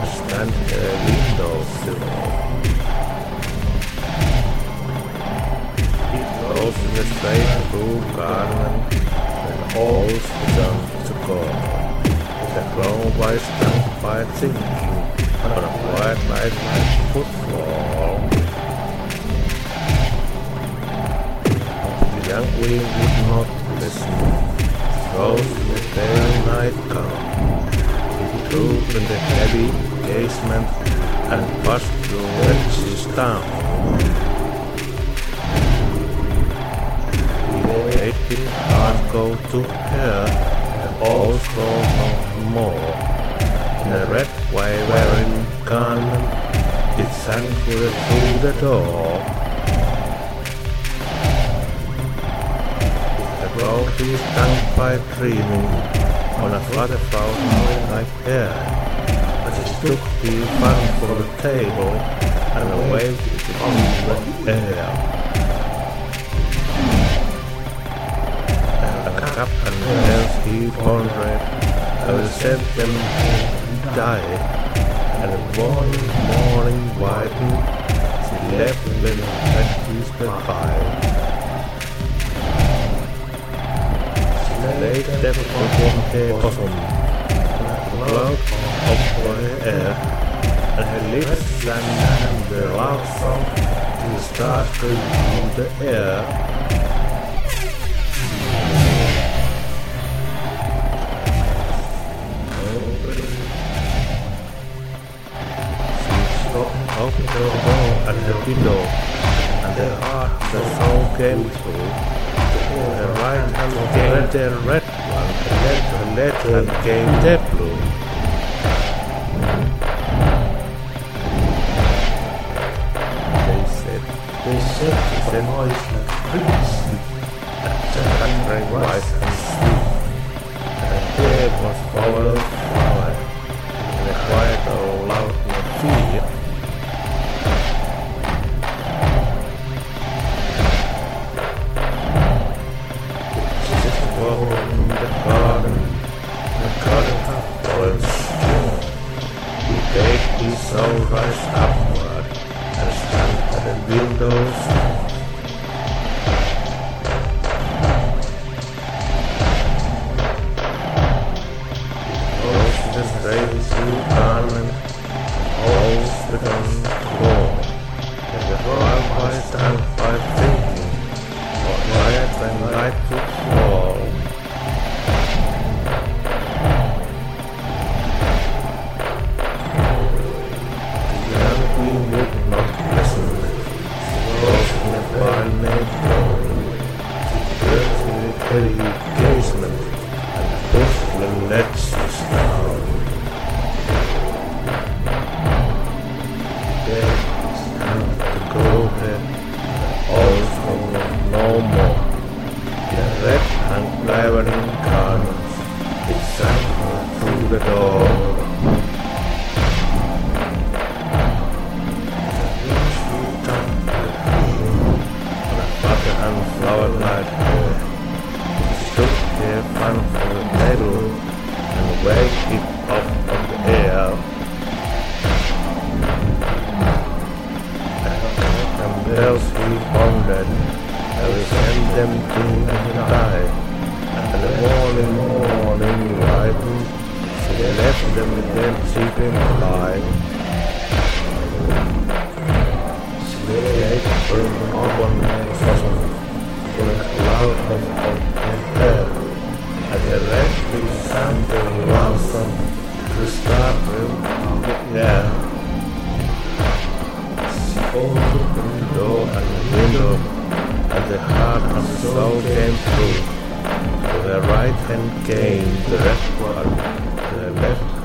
stand a windowsill. He goes in the straight through garden and all's begun to go. The crown was stung by thinking on a quiet night like footfall. The young queen would not listen. Rose in the pale night come. He opened the heavy casement and passed through Betsy's town. He made him heart go to her, and also no more. In a red wavering garment, it sang through the door. He is stung by dreaming on a butterfly like hair, but he took the fun for the table and waved it in the air. And a cup and bells he pondered, I will send them to die, and one morning whitened, she left them at peace goodbye. They stepped upon her bosom, cloud of her air, and her lips sang the loud song to the stars through the air. She stopped, opened her door at the window, and her heart the soul came through. The right hand gave the red one, the left hand gave the blue. They said it's a noise like trees, and the hand rang white and sweet, and the hair was full of flower, and the quiet all loud no fear. In the garden was strong. He bade his soul rise upward and stand at the windows. He rose in the straight through garden, all's begun to go. And the wild boy stand by thinking, for quiet when night took fall. Casement and porcelain ledges down. There is time to go there, also no more. The red and flowering garments, it sang through the door. The wings flew down to the green on a butter and flower like hair. Took their fun for the table and waved it up on the air. And bells he pondered, I will send them to die. And the morning lightened, so they left them with their sleeping light. She lay burning upon her bosom, for a cloud of hair, and the red will sound the ransom to start with the air. She opened the door and the window, and the heart and soul came through. To the right hand came the red one, to the left